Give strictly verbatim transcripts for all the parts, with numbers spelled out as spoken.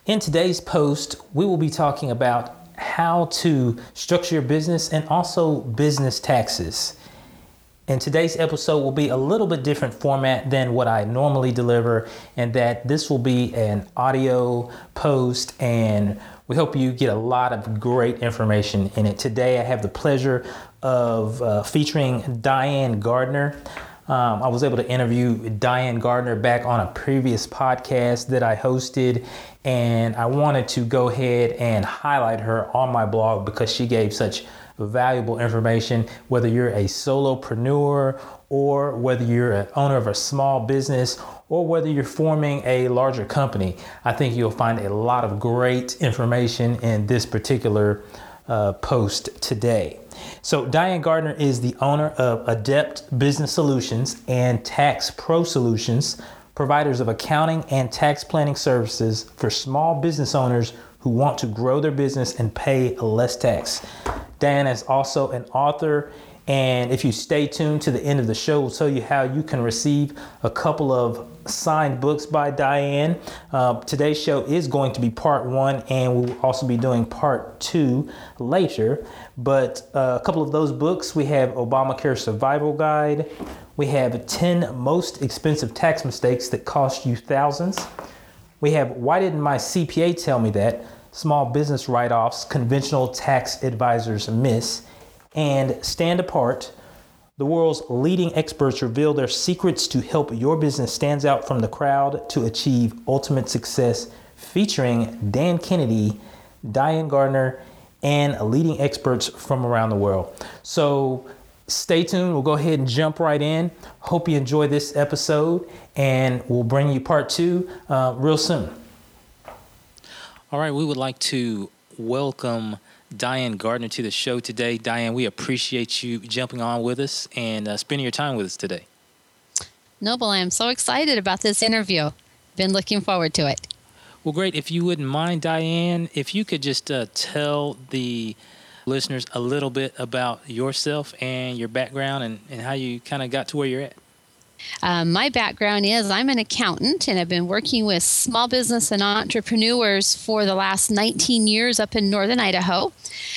In today's post, we will be talking about how to structure your business and also business taxes. And today's episode will be a little bit different format than what I normally deliver, and that this will be an audio post, and we hope you get a lot of great information in it. Today, I have the pleasure of uh, featuring Diane Gardner. Um, I was able to interview Diane Gardner back on a previous podcast that I hosted, and I wanted to go ahead and highlight her on my blog because she gave such valuable information. Whether you're a solopreneur or whether you're an owner of a small business or whether you're forming a larger company, I think you'll find a lot of great information in this particular uh, post today. So Diane Gardner is the owner of Adept Business Solutions and Tax Pro Solutions, providers of accounting and tax planning services for small business owners who want to grow their business and pay less tax. Diane is also an author, and if you stay tuned to the end of the show, we'll tell you how you can receive a couple of signed books by Diane. Uh, today's show is going to be part one, and we'll also be doing part two later. But uh, a couple of those books, we have Obamacare Survival Guide. We have ten Most Expensive Tax Mistakes That Cost You Thousands. We have Why Didn't My C P A Tell Me That? Small Business Write-Offs Conventional Tax Advisors Miss. And Stand Apart. The world's leading experts reveal their secrets to help your business stand out from the crowd to achieve ultimate success, featuring Dan Kennedy, Diane Gardner, and leading experts from around the world. So stay tuned. We'll go ahead and jump right in. Hope you enjoy this episode, and we'll bring you part two uh, real soon. All right, we would like to welcome Diane Gardner to the show today. Diane, we appreciate you jumping on with us and uh, spending your time with us today. Noble, I am so excited about this interview. Been looking forward to it. Well, great. If you wouldn't mind, Diane, if you could just uh, tell the listeners a little bit about yourself and your background and, and how you kind of got to where you're at. Um, my background is I'm an accountant, and I've been working with small business and entrepreneurs for the last nineteen years up in northern Idaho.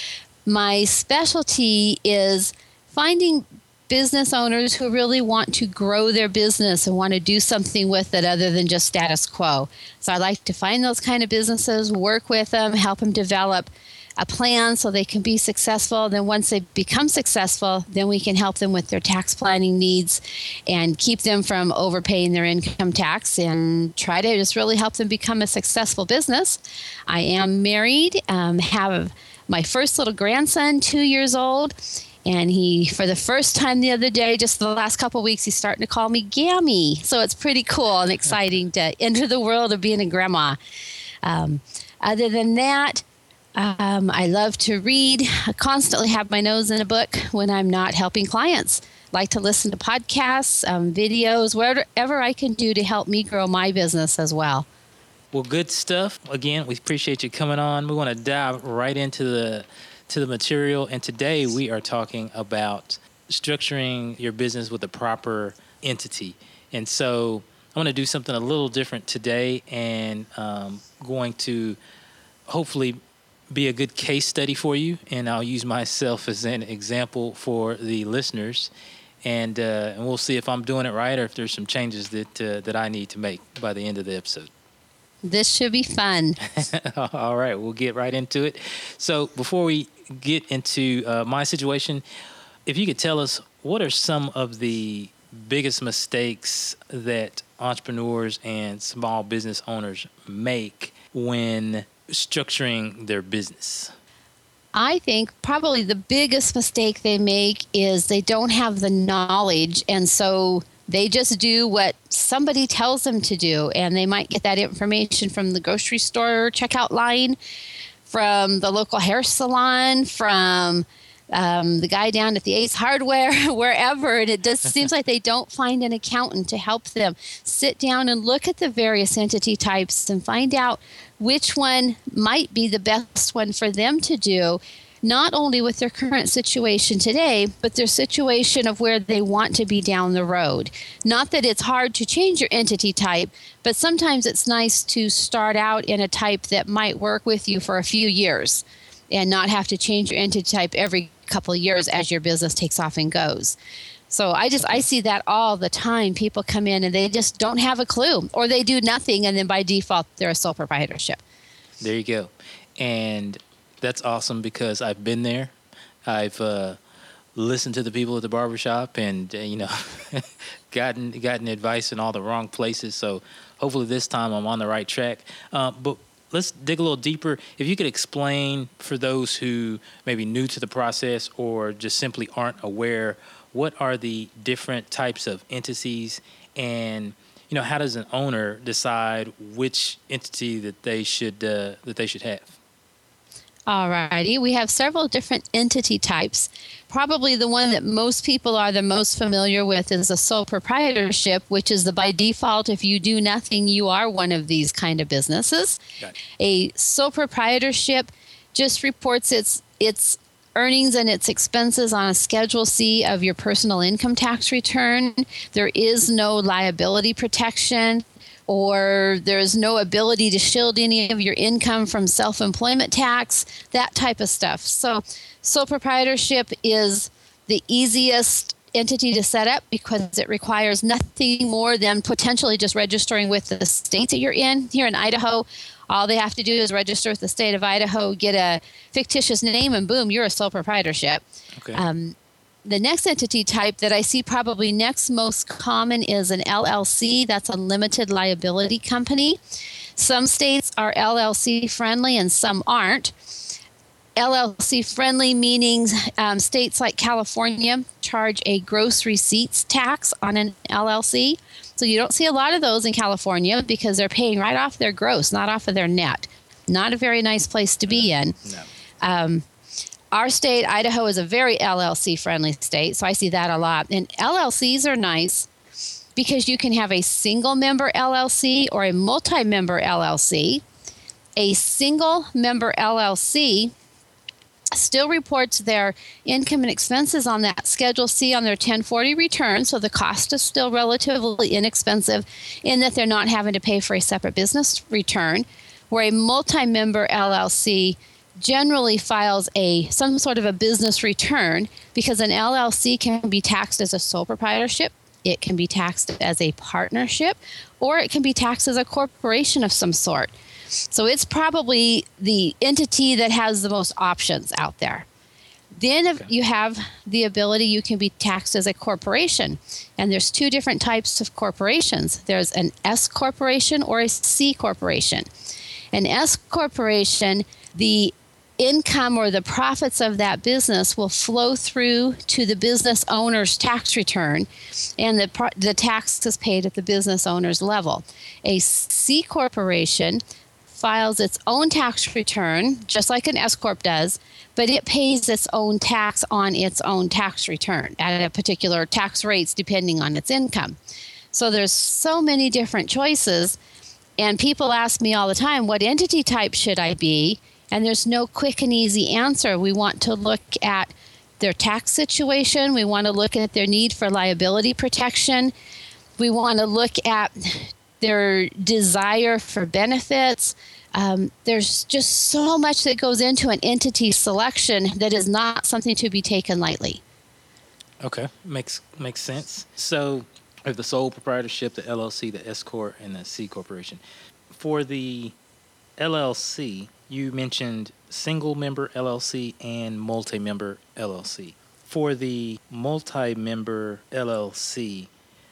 My specialty is finding business owners who really want to grow their business and want to do something with it other than just status quo. So I like to find those kind of businesses, work with them, help them develop a plan so they can be successful. Then once they become successful, then we can help them with their tax planning needs and keep them from overpaying their income tax and try to just really help them become a successful business. I am married, um, have my first little grandson, two years old, and he, for the first time the other day, just the last couple of weeks, he's starting to call me Gammy. So it's pretty cool and exciting to enter the world of being a grandma. Um, other than that, Um, I love to read. I constantly have my nose in a book when I'm not helping clients. Like to listen to podcasts, um, videos, whatever I can do to help me grow my business as well. Well, good stuff. Again, we appreciate you coming on. We want to dive right into the to the material. And today we are talking about structuring your business with the proper entity. And so I want to do something a little different today, and um, going to hopefully be a good case study for you, and I'll use myself as an example for the listeners, and uh, and we'll see if I'm doing it right or if there's some changes that uh, that I need to make by the end of the episode. This should be fun. All right, we'll get right into it. So before we get into uh, my situation, if you could tell us what are some of the biggest mistakes that entrepreneurs and small business owners make when structuring their business? I think probably the biggest mistake they make is they don't have the knowledge, and so they just do what somebody tells them to do, and they might get that information from the grocery store checkout line, from the local hair salon, from um, the guy down at the Ace Hardware, wherever, and it just seems like they don't find an accountant to help them sit down and look at the various entity types and find out which one might be the best one for them to do. not only with their current situation today, but their situation of where they want to be down the road. Not that it's hard to change your entity type, but sometimes it's nice to start out in a type that might work with you for a few years and not have to change your entity type every couple of years as your business takes off and goes. So I just, I see that all the time. People come in and they just don't have a clue, or they do nothing, and then by default, they're a sole proprietorship. There you go. And that's awesome, because I've been there. I've uh, listened to the people at the barbershop and, uh, you know, gotten gotten advice in all the wrong places. So hopefully this time I'm on the right track. Uh, but let's dig a little deeper. If you could explain for those who may be new to the process or just simply aren't aware, what are the different types of entities, and, you know, how does an owner decide which entity that they should uh, that they should have? All righty. We have several different entity types. Probably the one that most people are the most familiar with is a sole proprietorship, which is the by default, if you do nothing, you are one of these kind of businesses. Got it. A sole proprietorship just reports its its earnings and its expenses on a Schedule C of your personal income tax return. There is no liability protection, or there's no ability to shield any of your income from self-employment tax, that type of stuff. So sole proprietorship is the easiest entity to set up because it requires nothing more than potentially just registering with the state that you're in. Here in Idaho, all they have to do is register with the state of Idaho, get a fictitious name, and boom, you're a sole proprietorship. Okay. Um, The next entity type that I see probably next most common is an L L C. That's a limited liability company. Some states are L L C friendly and some aren't. L L C friendly meaning um, states like California charge a gross receipts tax on an L L C. So you don't see a lot of those in California because they're paying right off their gross, not off of their net. Not a very nice place to be in. No. Um, Our state, Idaho, is a very L L C-friendly state, so I see that a lot. And L L Cs are nice because you can have a single-member L L C or a multi-member L L C. A single-member L L C still reports their income and expenses on that Schedule C on their ten forty return, so the cost is still relatively inexpensive in that they're not having to pay for a separate business return, where a multi-member L L C generally files a some sort of a business return, because an L L C can be taxed as a sole proprietorship, it can be taxed as a partnership, or it can be taxed as a corporation of some sort. So it's probably the entity that has the most options out there. Then okay. you have the ability, you can be taxed as a corporation. And there's two different types of corporations. There's an S corporation or a C corporation. An S corporation, the income or the profits of that business will flow through to the business owner's tax return, and the the tax is paid at the business owner's level. A C corporation files its own tax return, just like an S corp does, but it pays its own tax on its own tax return at a particular tax rates depending on its income. So there's so many different choices, and people ask me all the time, what entity type should I be? And there's no quick and easy answer. We want to look at their tax situation. We want to look at their need for liability protection. We want to look at their desire for benefits. Um, there's just so much that goes into an entity selection that is not something to be taken lightly. Okay, makes makes sense. So we have the sole proprietorship, the L L C, the S corp, and the C corporation. For the L L C, you mentioned single-member L L C and multi-member L L C. For the multi-member L L C,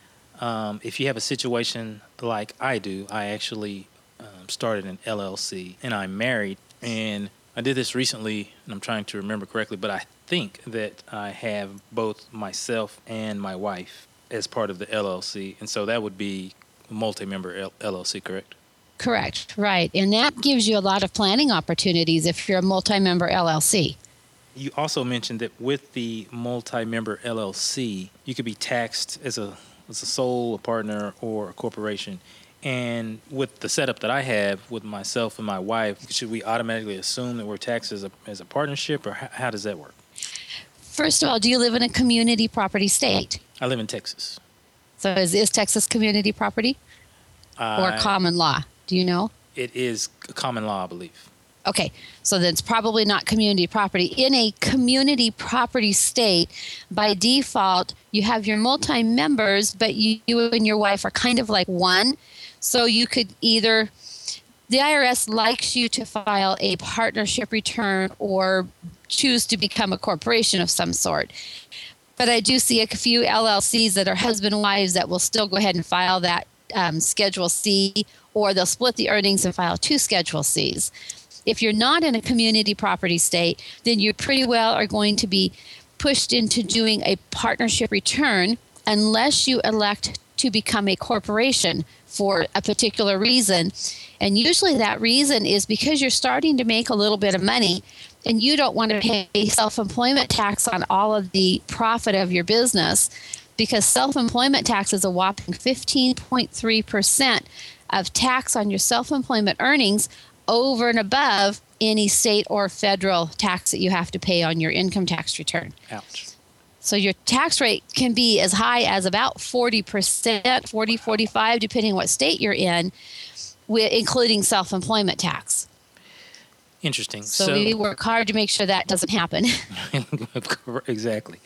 um, if you have a situation like I do, I actually um, started an L L C, and I'm married, and I did this recently, and I'm trying to remember correctly, but I think that I have both myself and my wife as part of the L L C, and so that would be multi-member L- LLC, correct? Correct, right. And that gives you a lot of planning opportunities if you're a multi-member L L C. You also mentioned that with the multi-member L L C, you could be taxed as a as a sole, a partner, or a corporation. And with the setup that I have with myself and my wife, should we automatically assume that we're taxed as a, as a partnership, or how, how does that work? First of all, do you live in a community property state? I live in Texas. So is, is Texas community property or I, common law? Do you know? It is common law, I believe. Okay, so then it's probably not community property. In a community property state, by default, you have your multi-members, but you, you and your wife are kind of like one. So you could either, the I R S likes you to file a partnership return or choose to become a corporation of some sort. But I do see a few L L Cs that are husband and wives that will still go ahead and file that um, Schedule C, or they'll split the earnings and file two Schedule Cs. If you're not in a community property state, then you pretty well are going to be pushed into doing a partnership return unless you elect to become a corporation for a particular reason. And usually that reason is because you're starting to make a little bit of money and you don't want to pay self-employment tax on all of the profit of your business, because self-employment tax is a whopping fifteen point three percent of tax on your self-employment earnings over and above any state or federal tax that you have to pay on your income tax return. Ouch. So your tax rate can be as high as about forty percent, forty, forty-five, depending on what state you're in, with, including self-employment tax. Interesting. So, so we work hard to make sure that doesn't happen. Exactly.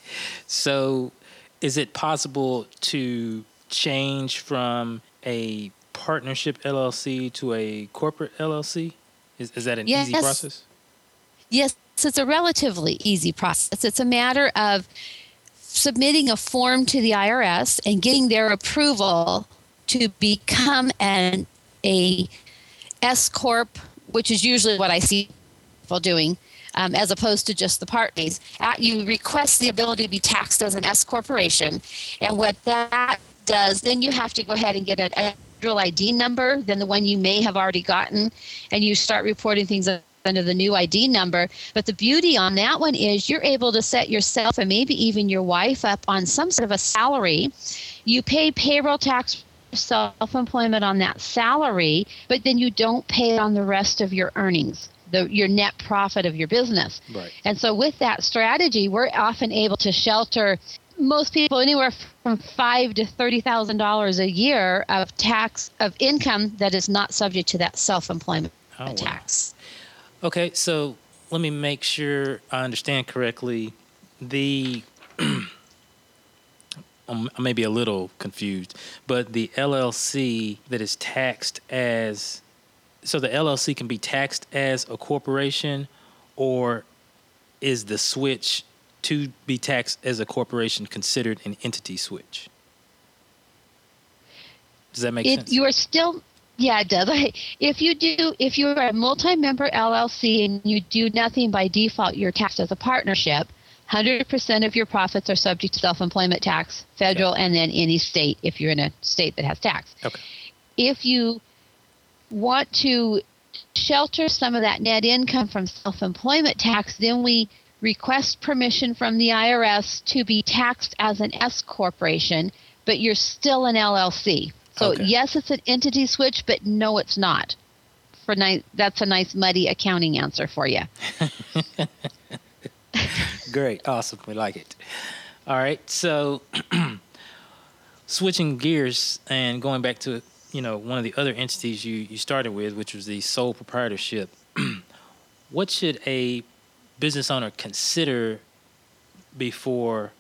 So is it possible to change from a partnership L L C to a corporate L L C? Is, is that an yes. easy process? Yes, it's a relatively easy process. It's a matter of submitting a form to the I R S and getting their approval to become an a S corp, which is usually what I see people doing, um, as opposed to just the parties. Uh, you request the ability to be taxed as an S corporation, and what that does, then you have to go ahead and get a, a federal I D number than the one you may have already gotten, and you start reporting things under the new I D number. But the beauty on that one is you're able to set yourself and maybe even your wife up on some sort of a salary. You pay payroll tax, self-employment on that salary, but then you don't pay on the rest of your earnings, the your net profit of your business. Right. And so with that strategy, we're often able to shelter most people anywhere from five to thirty thousand dollars a year of tax of income that is not subject to that self-employment Oh, wow. tax. Okay, so let me make sure I understand correctly. The I may be a little confused, but the L L C that is taxed as, so the L L C can be taxed as a corporation, or is the switch to be taxed as a corporation considered an entity switch? Does that make It, sense? you are still, yeah, it does. If you do, if you're a multi-member L L C and you do nothing by default, you're taxed as a partnership. one hundred percent of your profits are subject to self-employment tax, federal, Okay. and then any state if you're in a state that has tax. Okay. If you want to shelter some of that net income from self-employment tax, then we request permission from the I R S to be taxed as an S corporation, but you're still an L L C. So Okay. yes, it's an entity switch, but no, it's not. For ni- that's a nice muddy accounting answer for you. Great. Awesome. We like it. All right. So switching gears and going back to, you know, one of the other entities you, you started with, which was the sole proprietorship. What should a business owner consider before,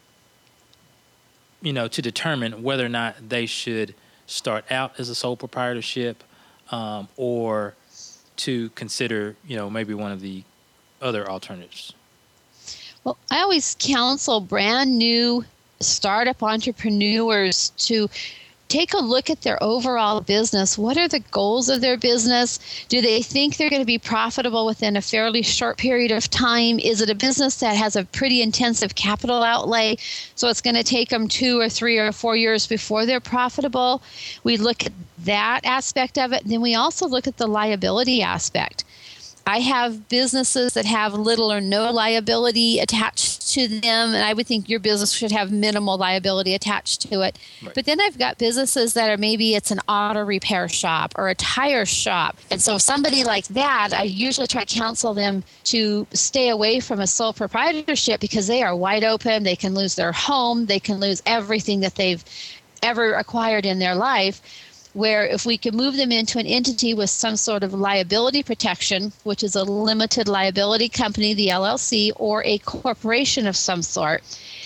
you know, to determine whether or not they should start out as a sole proprietorship, um, or to consider, you know, maybe one of the other alternatives? Well, I always counsel brand new startup entrepreneurs to take a look at their overall business. What are the goals of their business? Do they think they're going to be profitable within a fairly short period of time? Is it a business that has a pretty intensive capital outlay, so it's going to take them two or three or four years before they're profitable? We look at that aspect of it. And then we also look at the liability aspect. I have businesses that have little or no liability attached to them, and I would think your business should have minimal liability attached to it. Right. But then I've got businesses that are maybe it's an auto repair shop or a tire shop. And so somebody like that, I usually try to counsel them to stay away from a sole proprietorship because they are wide open. They can lose their home. They can lose everything that they've ever acquired in their life. Where if we could move them into an entity with some sort of liability protection, which is a limited liability company, the L L C, or a corporation of some sort,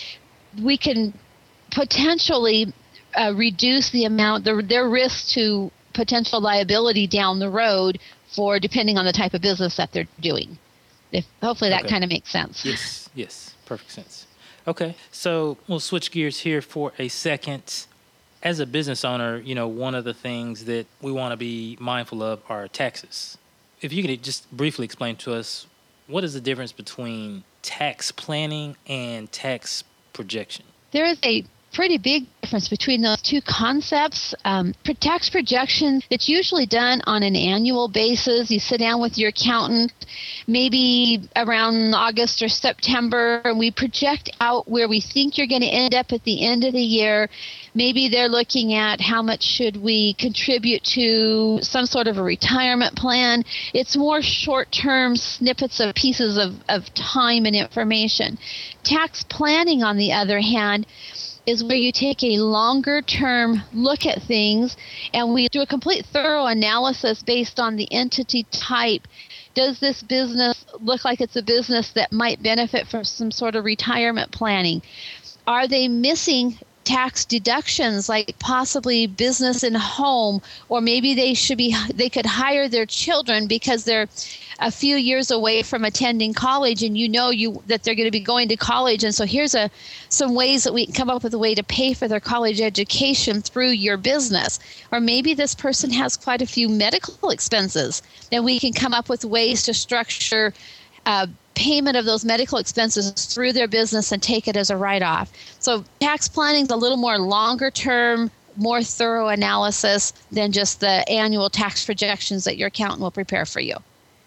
we can potentially uh, reduce the amount, their, their risk to potential liability down the road for depending on the type of business that they're doing. If, hopefully that okay. kind of makes sense. Yes, yes, perfect sense. Okay, so we'll switch gears here for a second. As a business owner, you know, one of the things that we want to be mindful of are taxes. If you could just briefly explain to us, what is the difference between tax planning and tax projection? There is a pretty big difference between those two concepts. Um, for tax projection, it's usually done on an annual basis. You sit down with your accountant, maybe around August or September, and we project out where we think you're going to end up at the end of the year. Maybe they're looking at how much should we contribute to some sort of a retirement plan. It's more short-term snippets of pieces of, of time and information. Tax planning, on the other hand, is where you take a longer term look at things and we do a complete thorough analysis based on the entity type. Does this business look like it's a business that might benefit from some sort of retirement planning? Are they missing tax deductions like possibly business and home, or maybe they should be they could hire their children because they're a few years away from attending college and you know you that they're going to be going to college, and so here's a some ways that we can come up with a way to pay for their college education through your business. Or maybe this person has quite a few medical expenses, and we can come up with ways to structure uh, payment of those medical expenses through their business and take it as a write-off. So tax planning is a little more longer term, more thorough analysis than just the annual tax projections that your accountant will prepare for you.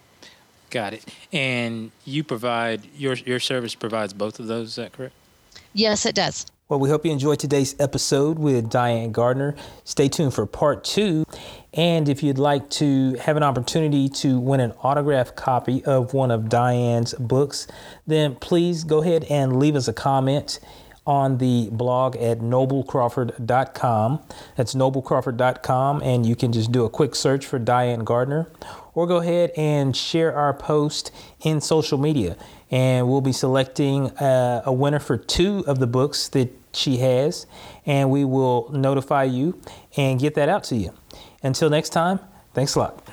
Got it. And you provide, your your service provides both of those, is that correct? Yes, it does. Well, we hope you enjoyed today's episode with Diane Gardner. Stay tuned for part two. And if you'd like to have an opportunity to win an autographed copy of one of Diane's books, then please go ahead and leave us a comment on the blog at noble crawford dot com. That's noble crawford dot com, and you can just do a quick search for Diane Gardner, or go ahead and share our post in social media. And we'll be selecting uh, a winner for two of the books that she has, and we will notify you and get that out to you. Until next time, thanks a lot.